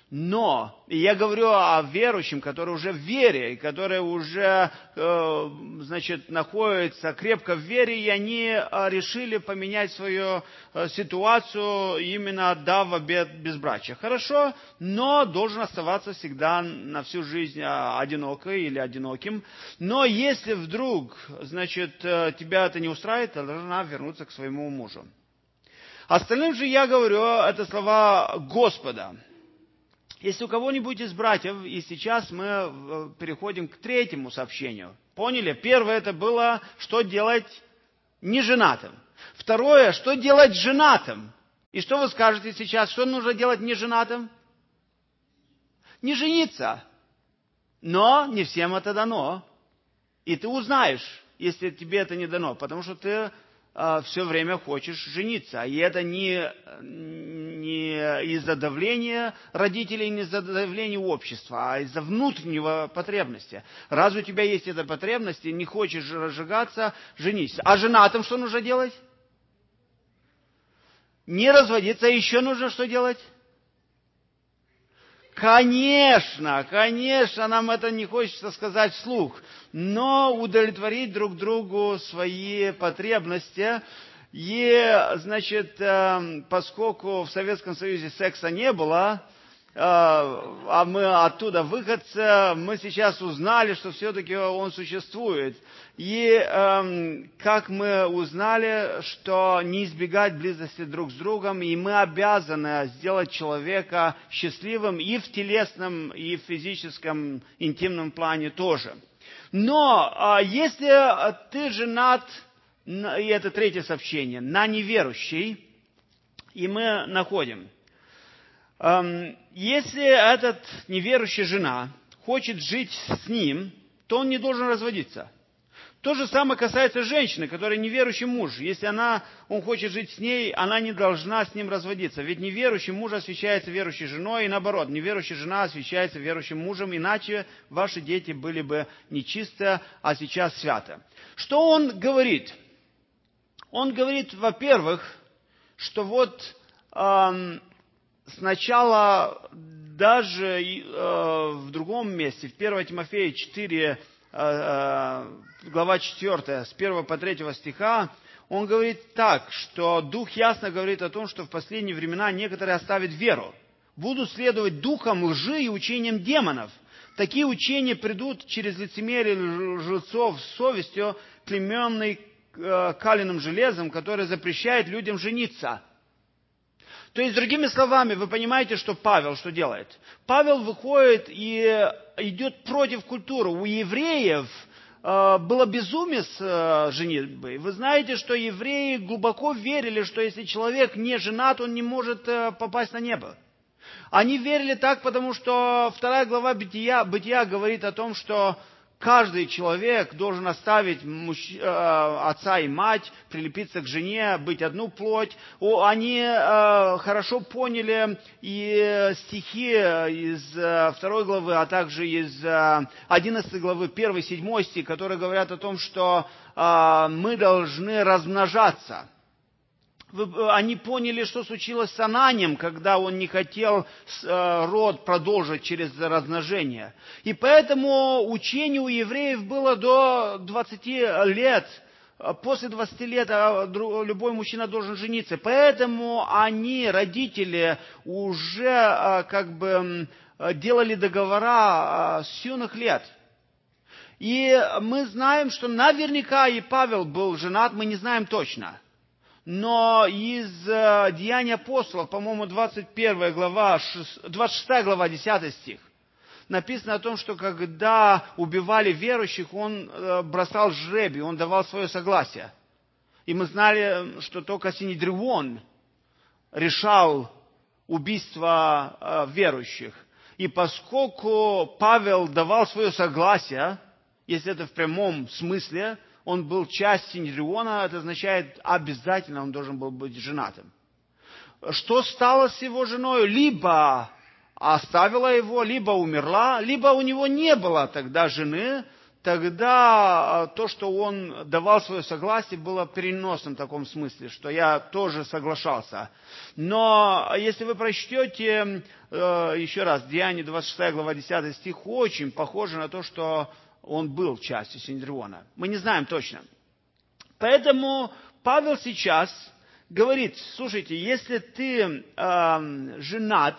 A: Но, и я говорю о верующем, который уже в вере, который уже, э, значит, находится крепко в вере, и они э, решили поменять свою э, ситуацию, именно отдав обет безбрачия. Хорошо, но должен оставаться всегда на всю жизнь э, одинокой или одиноким. Но если вдруг, значит, э, тебя это не устраивает, то должна вернуться к своему мужу. Остальным же я говорю, это слова Господа. Если у кого-нибудь из братьев, и сейчас мы переходим к третьему сообщению. Поняли? Первое это было, что делать неженатым. Второе, что делать женатым. И что вы скажете сейчас? Что нужно делать неженатым? Не жениться. Но не всем это дано. И ты узнаешь, если тебе это не дано, потому что ты все время хочешь жениться. И это не, не из-за давления родителей, не из-за давления общества, а из-за внутреннего потребности. Раз у тебя есть эта потребность, и не хочешь разжигаться, женись. А женатым что нужно делать? Не разводиться, а еще нужно что делать? Конечно, конечно, нам это не хочется сказать вслух, но удовлетворить друг другу свои потребности. И, значит, поскольку в Советском Союзе секса не было, а мы оттуда выходцы, мы сейчас узнали, что все-таки он существует. И э, как мы узнали, что не избегать близости друг с другом, и мы обязаны сделать человека счастливым и в телесном, и в физическом, интимном плане тоже. Но э, если ты женат, и это третье сообщение, на неверующий, и мы находим, если этот неверующий жена хочет жить с ним, то он не должен разводиться. То же самое касается женщины, которая неверующий муж. Если она, он хочет жить с ней, она не должна с ним разводиться. Ведь неверующий муж освящается верующей женой, и наоборот, неверующая жена освящается верующим мужем, иначе ваши дети были бы нечисты, а сейчас святы. Что он говорит? Он говорит, во-первых, что вот... Эм, Сначала даже э, в другом месте, в первое Тимофея четыре, э, глава четвёртая, с первого по третьего стиха, он говорит так, что Дух ясно говорит о том, что в последние времена некоторые оставят веру, будут следовать духам лжи и учениям демонов. Такие учения придут через лицемерие лжецов с совестью, клейменной э, каленым железом, которое запрещает людям жениться. То есть, другими словами, вы понимаете, что Павел что делает? Павел выходит и идет против культуры. У евреев э, было безумие с э, женитьбой. Вы знаете, что евреи глубоко верили, что если человек не женат, он не может э, попасть на небо. Они верили так, потому что вторая глава Бытия, Бытия говорит о том, что каждый человек должен оставить муж, э, отца и мать, прилепиться к жене, быть одну плоть. О, они э, хорошо поняли и стихи из э, второй главы, а также из э, одиннадцатой главы, первый, седьмой стих, которые говорят о том, что э, мы должны размножаться. Они поняли, что случилось с Ананием, когда он не хотел род продолжить через размножение. И поэтому учение у евреев было до двадцати лет. После двадцати лет любой мужчина должен жениться. Поэтому они, родители, уже как бы делали договора с юных лет. И мы знаем, что наверняка и Павел был женат, мы не знаем точно. Но из э, Деяний апостолов, по-моему, двадцать первая глава, двадцать шестая глава, десятый стих, написано о том, что когда убивали верующих, он э, бросал жребий, он давал свое согласие. И мы знали, что только Синедрион решал убийство э, верующих. И поскольку Павел давал свое согласие, если это в прямом смысле, он был часть Синедриона, это означает, обязательно он должен был быть женатым. Что стало с его женой? Либо оставила его, либо умерла, либо у него не было тогда жены, тогда то, что он давал свое согласие, было в переносном таком смысле, что я тоже соглашался. Но если вы прочтете еще раз Деяния двадцать шестая глава десятый стих, очень похоже на то, что он был частью Синедриона. Мы не знаем точно. Поэтому Павел сейчас говорит: слушайте, если ты э, женат,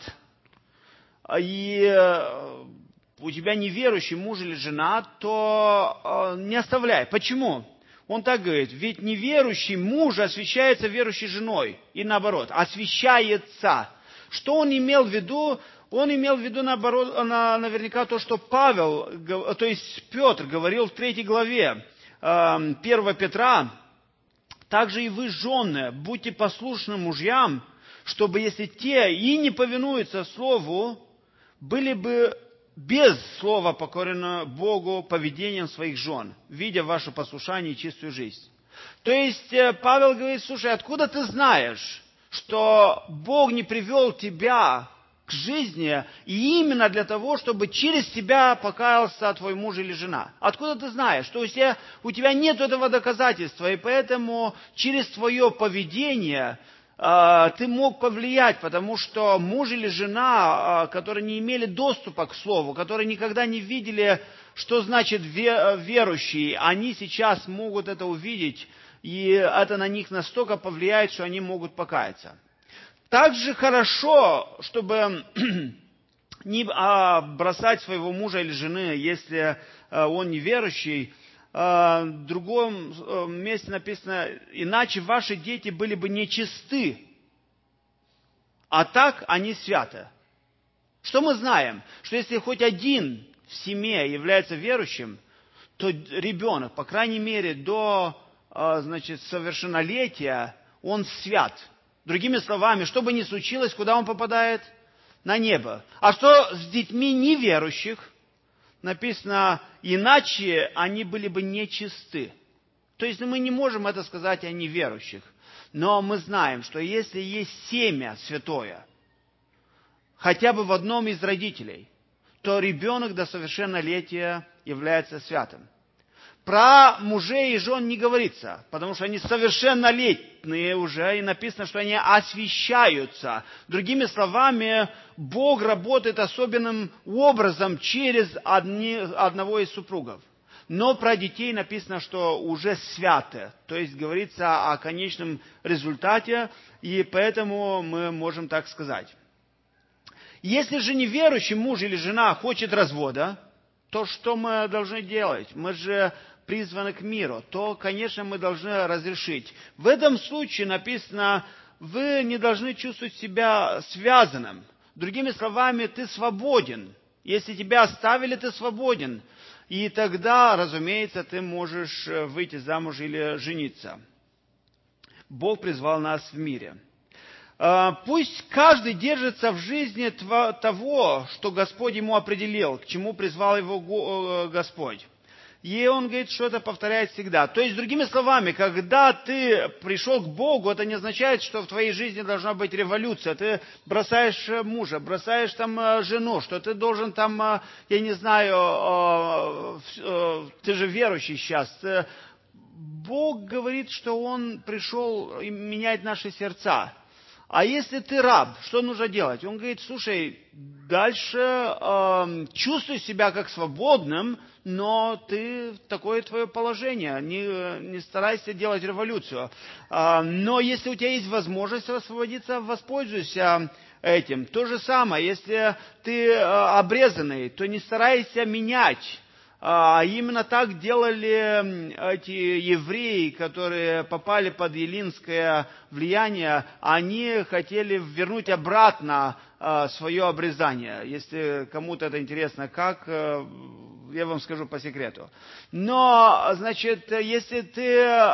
A: и э, у тебя неверующий муж или жена, то э, не оставляй. Почему? Он так говорит: ведь неверующий муж освящается верующей женой. И наоборот, освящается. Что он имел в виду? Он имел в виду, наоборот, на, наверняка то, что Павел, то есть Петр говорил в третьей главе э, первого Петра: также и вы, жены, будьте послушны мужьям, чтобы, если те и не повинуются слову, были бы без слова покорены Богу поведением своих жен, видя ваше послушание и чистую жизнь. То есть Павел говорит: слушай, откуда ты знаешь, что Бог не привел тебя к жизни и именно для того, чтобы через тебя покаялся твой муж или жена? Откуда ты знаешь? То есть у тебя нет этого доказательства, и поэтому через твое поведение ты мог повлиять, потому что муж или жена, которые не имели доступа к Слову, которые никогда не видели, что значит верующий, они сейчас могут это увидеть, и это на них настолько повлияет, что они могут покаяться. Также хорошо, чтобы не бросать своего мужа или жены, если он неверующий. В другом месте написано: иначе ваши дети были бы нечисты, а так они святы. Что мы знаем? Что если хоть один в семье является верующим, то ребенок, по крайней мере, до, значит, совершеннолетия, он свят. Другими словами, что бы ни случилось, куда он попадает? На небо. А что с детьми неверующих? Написано: иначе они были бы нечисты. То есть мы не можем это сказать о неверующих. Но мы знаем, что если есть семя святое, хотя бы в одном из родителей, то ребенок до совершеннолетия является святым. Про мужей и жен не говорится, потому что они совершеннолетние уже, и написано, что они освящаются. Другими словами, Бог работает особенным образом через одни, одного из супругов. Но про детей написано, что уже святы, то есть говорится о конечном результате, и поэтому мы можем так сказать. Если же неверующий муж или жена хочет развода, то что мы должны делать? Мы же призваны к миру, то, конечно, мы должны разрешить. В этом случае написано: вы не должны чувствовать себя связанным. Другими словами, ты свободен. Если тебя оставили, ты свободен. И тогда, разумеется, ты можешь выйти замуж или жениться. Бог призвал нас в мире. Пусть каждый держится в жизни того, что Господь ему определил, к чему призвал его Господь. И он говорит, что это повторяет всегда. То есть, другими словами, когда ты пришел к Богу, это не означает, что в твоей жизни должна быть революция. Ты бросаешь мужа, бросаешь там жену, что ты должен там, я не знаю, ты же верующий сейчас. Бог говорит, что Он пришел менять наши сердца. А если ты раб, что нужно делать? Он говорит: слушай, дальше э, чувствуй себя как свободным, но ты такое твое положение, не, не старайся делать революцию. Э, но если у тебя есть возможность освободиться, воспользуйся этим. То же самое, если ты э, обрезанный, то не старайся менять. А именно так делали эти евреи, которые попали под эллинское влияние. Они хотели вернуть обратно свое обрезание. Если кому-то это интересно, как, я вам скажу по секрету. Но, значит, если ты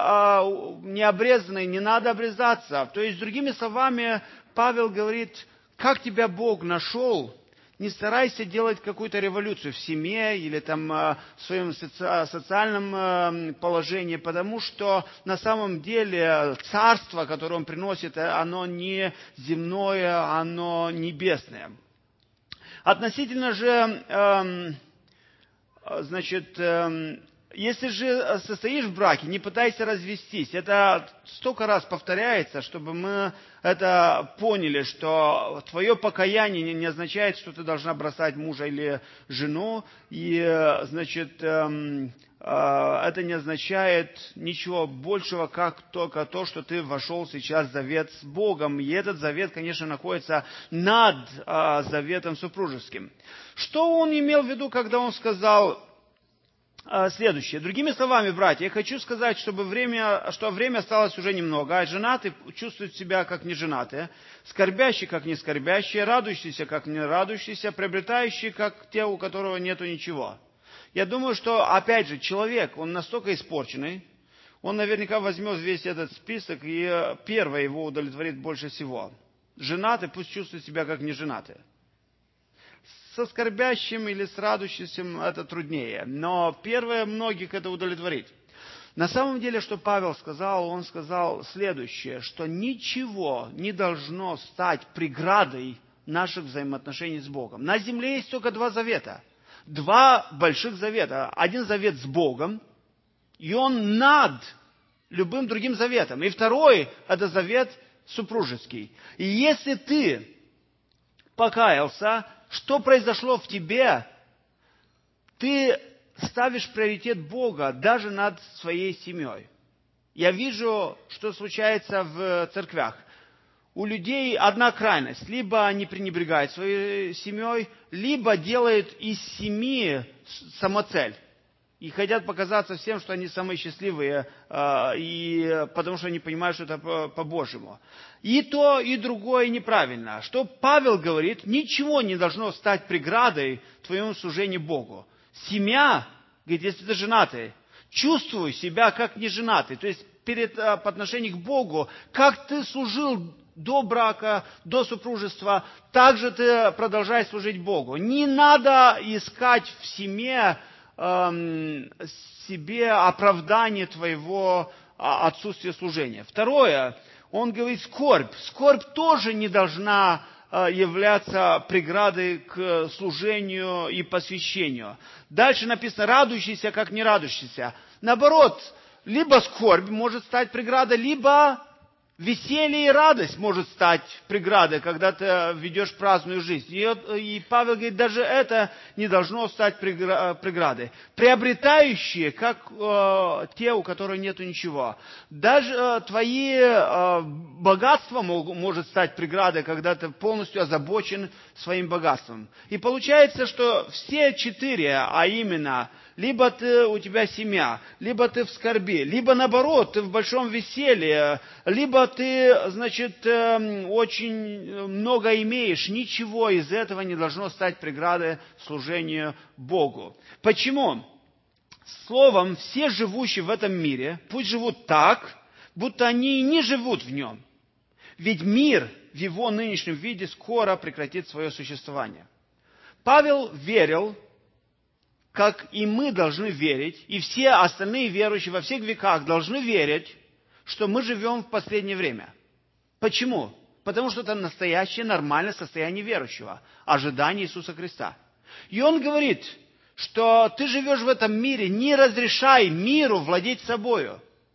A: не обрезанный, не надо обрезаться. То есть, другими словами, Павел говорит: как тебя Бог нашел, не старайся делать какую-то революцию в семье или там в своем соци- социальном положении, потому что на самом деле царство, которое он приносит, оно не земное, оно небесное. Относительно же эм, значит, если же состоишь в браке, не пытайся развестись. Это столько раз повторяется, чтобы мы это поняли, что твое покаяние не означает, что ты должна бросать мужа или жену. И, значит, это не означает ничего большего, как только то, что ты вошел сейчас в завет с Богом. И этот завет, конечно, находится над заветом супружеским. Что он имел в виду, когда он сказал следующее? Другими словами, братья, я хочу сказать, чтобы время, что время осталось уже немного, а женатые чувствуют себя как неженатые, скорбящие как не скорбящие, радующиеся как не радующиеся, приобретающие как те, у которого нету ничего. Я думаю, что, опять же, человек, он настолько испорченный, он наверняка возьмет весь этот список, и первое его удовлетворит больше всего. Женатый пусть чувствует себя как неженатые. Со скорбящим или с радующимся это труднее, но первое многих это удовлетворит. На самом деле, что Павел сказал, он сказал следующее, что ничего не должно стать преградой наших взаимоотношений с Богом. На земле есть только два завета. Два больших завета. Один завет с Богом, и он над любым другим заветом. И второй – это завет супружеский. И если ты покаялся, что произошло в тебе, ты ставишь приоритет Бога даже над своей семьей. Я вижу, что случается в церквях. У людей одна крайность. Либо они пренебрегают своей семьей, либо делают из семьи самоцель. И хотят показаться всем, что они самые счастливые, и, потому что они понимают, что это по-божьему. И то, и другое неправильно. Что Павел говорит, ничего не должно стать преградой твоему служению Богу. Семья, говорит, если ты женатый, чувствуй себя как неженатый. То есть перед, по отношению к Богу, как ты служил до брака, до супружества, так же ты продолжай служить Богу. Не надо искать в семье себе оправдание твоего отсутствия служения. Второе, он говорит, скорбь. Скорбь тоже не должна являться преградой к служению и посвящению. Дальше написано, радующийся, как не радующийся. Наоборот, либо скорбь может стать преградой, либо веселье и радость может стать преградой, когда ты ведешь праздную жизнь. И, и Павел говорит, даже это не должно стать преградой. Приобретающие, как э, те, у которых нет ничего. Даже э, твои э, богатства могут, может стать преградой, когда ты полностью озабочен своим богатством. И получается, что все четыре, а именно, либо ты, у тебя семья, либо ты в скорби, либо наоборот, ты в большом веселье, либо ты, значит, очень много имеешь. Ничего из этого не должно стать преградой служению Богу. Почему? Словом, все живущие в этом мире, пусть живут так, будто они не живут в нем. Ведь мир в его нынешнем виде скоро прекратит свое существование. Павел верил, как и мы должны верить, и все остальные верующие во всех веках должны верить, что мы живем в последнее время. Почему? Потому что это настоящее нормальное состояние верующего, ожидание Иисуса Христа. И он говорит, что ты живешь в этом мире, не разрешай миру владеть собою,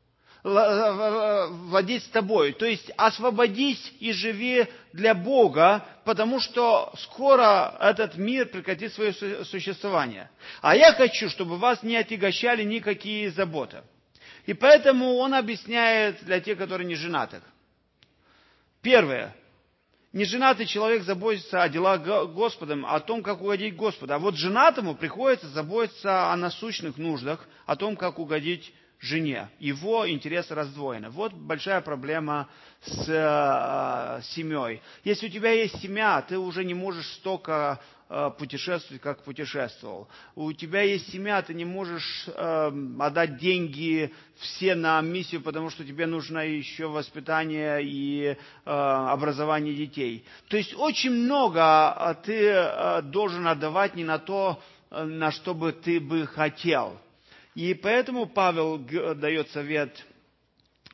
A: владеть с тобой. То есть освободись и живи для Бога, потому что скоро этот мир прекратит свое существование. А я хочу, чтобы вас не отягощали никакие заботы. И поэтому он объясняет для тех, которые не женаты. Первое. Неженатый человек заботится о делах Господа, о том, как угодить Господу. А вот женатому приходится заботиться о насущных нуждах, о том, как угодить жене. Его интересы раздвоены. Вот большая проблема с э, семьей. Если у тебя есть семья, ты уже не можешь столько э, путешествовать, как путешествовал. У тебя есть семья, ты не можешь э, отдать деньги все на миссию, потому что тебе нужно еще воспитание и э, образование детей. То есть очень много ты э, должен отдавать не на то, э, на что бы ты бы хотел. И поэтому Павел дает совет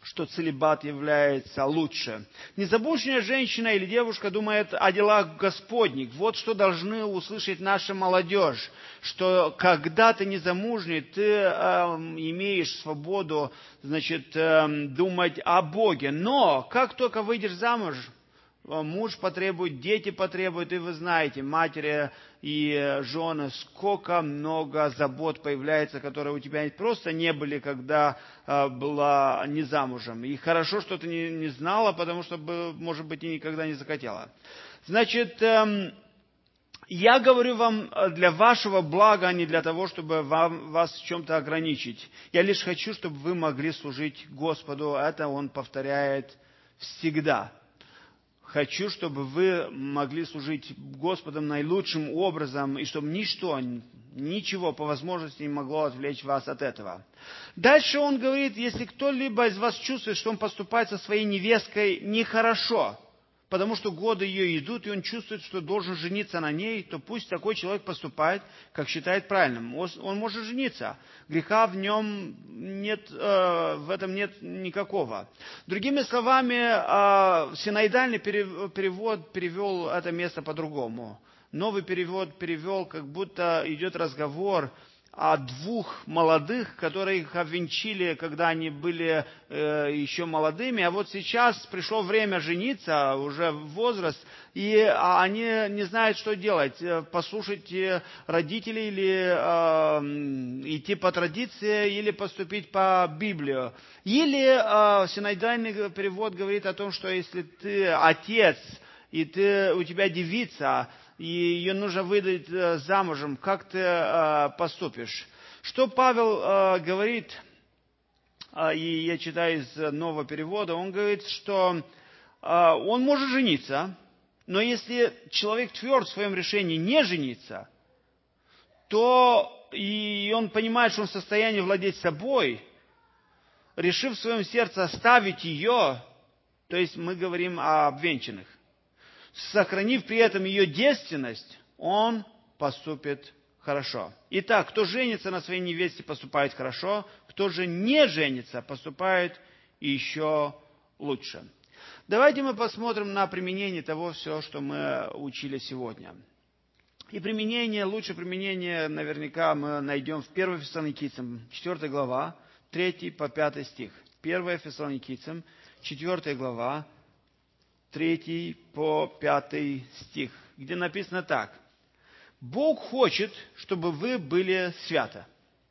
A: что целибат является лучше. Незамужняя женщина или девушка думает о делах Господних. Вот что должны услышать наша молодежь, что когда ты незамужний, ты э, имеешь свободу, значит, э, думать о Боге. Но как только выйдешь замуж, муж потребует, дети потребуют, и вы знаете, матери и жены, сколько много забот появляется, которые у тебя просто не были, когда э, была не замужем. И хорошо, что ты не, не знала, потому что, может быть, и никогда не захотела. Значит, э, я говорю вам для вашего блага, а не для того, чтобы вам, вас в чем-то ограничить. Я лишь хочу, чтобы вы могли служить Господу. Это Он повторяет всегда. Хочу, чтобы вы могли служить Господом наилучшим образом, и чтобы ничто, ничего по возможности не могло отвлечь вас от этого. Дальше он говорит, если кто-либо из вас чувствует, что он поступает со своей невесткой нехорошо, потому что годы ее идут, и он чувствует, что должен жениться на ней, то пусть такой человек поступает, как считает правильным. Он может жениться. Греха в нем нет, в этом нет никакого. Другими словами, синоидальный перевод перевел это место по-другому. Новый перевод перевел, как будто идет разговор о двух молодых, которые их обвенчили, когда они были э, еще молодыми, а вот сейчас пришло время жениться, уже возраст, и они не знают, что делать, послушать родителей или э, идти по традиции, или поступить по Библию. Или э, синоидальный перевод говорит о том, что если ты отец, и ты, у тебя девица, и ее нужно выдать замужем, как ты э, поступишь? Что Павел э, говорит, э, и я читаю из нового перевода, он говорит, что э, он может жениться, но если человек тверд в своем решении не жениться, то и он понимает, что он в состоянии владеть собой, решив в своем сердце оставить ее, то есть мы говорим о обвенчанных, сохранив при этом ее девственность, он поступит хорошо. Итак, кто женится на своей невесте, поступает хорошо, кто же не женится, поступает еще лучше. Давайте мы посмотрим на применение того всего, что мы учили сегодня. И применение, лучшее применение наверняка мы найдем в первом Фессалоникийцам, четвёртая глава, третий по пятый стих. первое Фессалоникийцам, четвёртая глава, третий по пятый стих, где написано так. Бог хочет, чтобы вы были святы,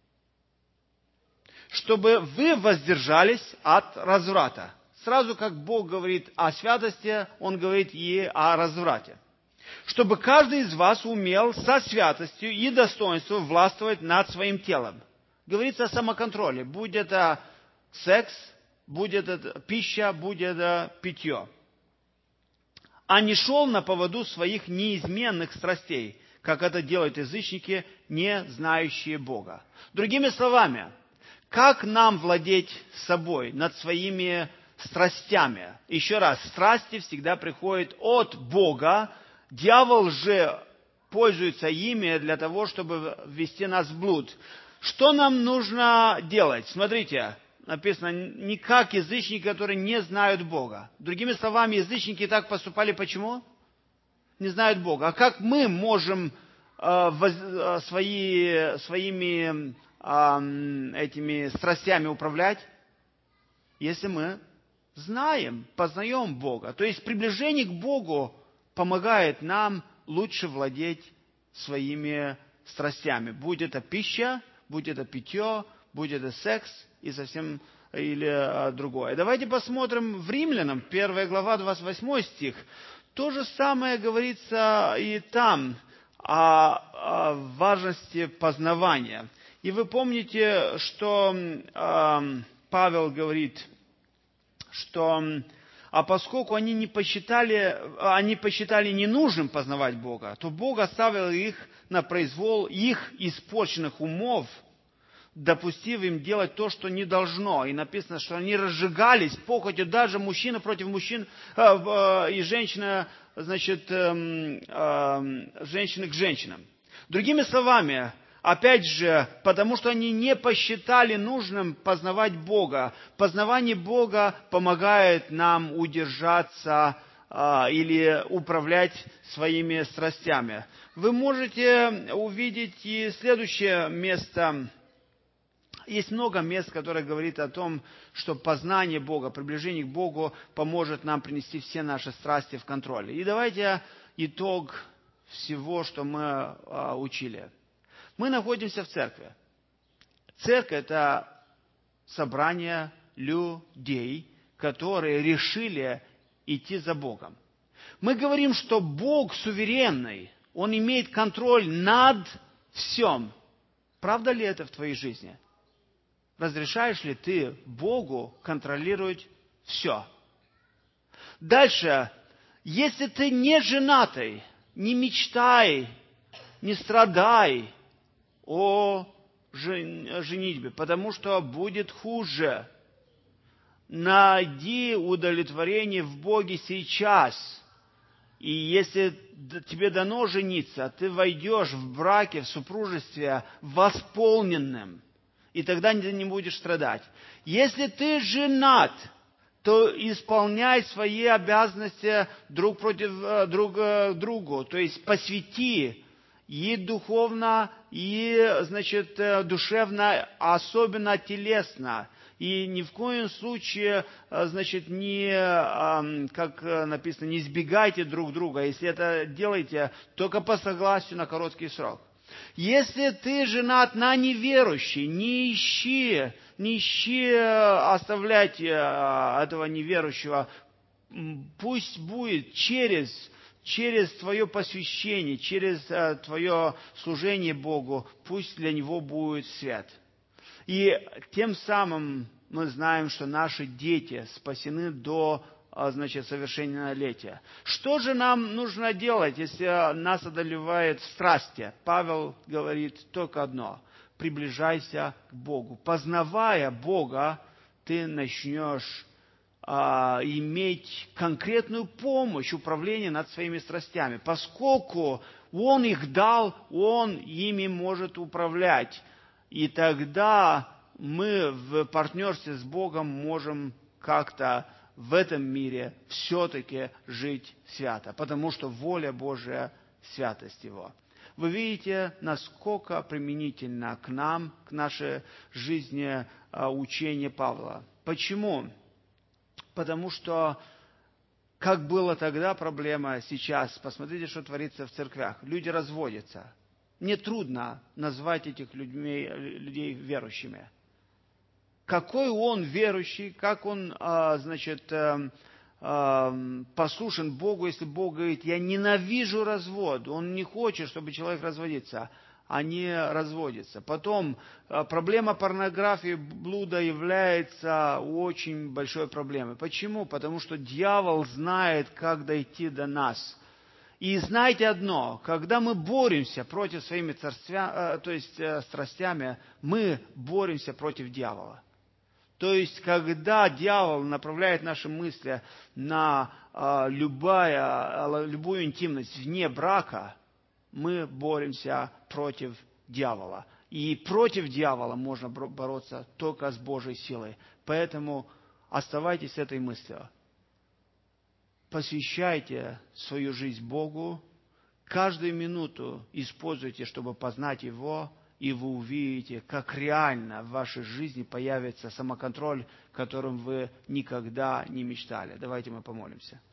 A: чтобы вы воздержались от разврата. Сразу как Бог говорит о святости, Он говорит и о разврате. Чтобы каждый из вас умел со святостью и достоинством властвовать над своим телом. Говорится о самоконтроле. Будь это секс, будь это пища, будь это питье. А не шел на поводу своих неизменных страстей, как это делают язычники, не знающие Бога. Другими словами, как нам владеть собой, над своими страстями? Еще раз, страсти всегда приходят от Бога, дьявол же пользуется ими для того, чтобы ввести нас в блуд. Что нам нужно делать? Смотрите, написано, не как язычники, которые не знают Бога. Другими словами, язычники так поступали почему? Не знают Бога. А как мы можем э, воз, свои, своими э, этими страстями управлять? Если мы знаем, познаем Бога. То есть приближение к Богу помогает нам лучше владеть своими страстями. Будь это пища, будь это питье, будь это секс и совсем или а, другое. Давайте посмотрим в Римлянам, первая глава, двадцать восьмой стих. То же самое говорится и там о, о важности познавания. И вы помните, что э, Павел говорит, что а поскольку они не посчитали, они посчитали ненужным познавать Бога, то Бог оставил их на произвол их испорченных умов, допустив им делать то, что не должно. И написано, что они разжигались похотью, даже мужчина против мужчин э, э, и женщина, значит, э, э, женщины к женщинам. Другими словами, Опять же, потому что они не посчитали нужным познавать Бога. Познавание Бога помогает нам удержаться а, или управлять своими страстями. Вы можете увидеть и следующее место. Есть много мест, которые говорят о том, что познание Бога, приближение к Богу поможет нам принести все наши страсти в контроль. И давайте итог всего, что мы а, учили. Мы находимся в церкви. Церковь – это собрание людей, которые решили идти за Богом. Мы говорим, что Бог суверенный, Он имеет контроль над всем. Правда ли это в твоей жизни? Разрешаешь ли ты Богу контролировать все? Дальше, если ты не женатый, не мечтай, не страдай о женитьбе, потому что будет хуже. Найди удовлетворение в Боге сейчас. И если тебе дано жениться, ты войдешь в браке, в супружестве восполненным. И тогда ты не будешь страдать. Если ты женат, то исполняй свои обязанности друг против друг другу. То есть посвяти и духовно, и, значит, душевно, особенно телесно. И ни в коем случае, значит, не, как написано, не избегайте друг друга. Если это делаете, только по согласию на короткий срок. Если ты женат на неверующий, не ищи, не ищи оставлять этого неверующего. Пусть будет через, через твое посвящение, через твое служение Богу, пусть для него будет свет. И тем самым мы знаем, что наши дети спасены до, значит, совершеннолетия. Что же нам нужно делать, если нас одолевает страсти? Павел говорит только одно: приближайся к Богу. Познавая Бога, ты начнешь а, иметь конкретную помощь, управление над своими страстями. Поскольку Он их дал, Он ими может управлять. И тогда мы в партнерстве с Богом можем как-то в этом мире все-таки жить свято, потому что воля Божия – святость Его. Вы видите, насколько применительно к нам, к нашей жизни учение Павла. Почему? Потому что, как было тогда проблема, сейчас, посмотрите, что творится в церквях. Люди разводятся. Мне трудно назвать этих людьми, людей верующими. Какой он верующий, как он, значит, послушен Богу, если Бог говорит: я ненавижу развод. Он не хочет, чтобы человек разводился. Они разводятся. Потом проблема порнографии, блуда является очень большой проблемой. Почему? Потому что дьявол знает, как дойти до нас. И знайте одно: когда мы боремся против своими царствя, то есть страстями, мы боремся против дьявола. То есть, когда дьявол направляет наши мысли на любая, любую интимность вне брака, мы боремся против дьявола. И против дьявола можно бороться только с Божьей силой. Поэтому оставайтесь с этой мыслью. Посвящайте свою жизнь Богу, каждую минуту используйте, чтобы познать Его, и вы увидите, как реально в вашей жизни появится самоконтроль, которым вы никогда не мечтали. Давайте мы помолимся.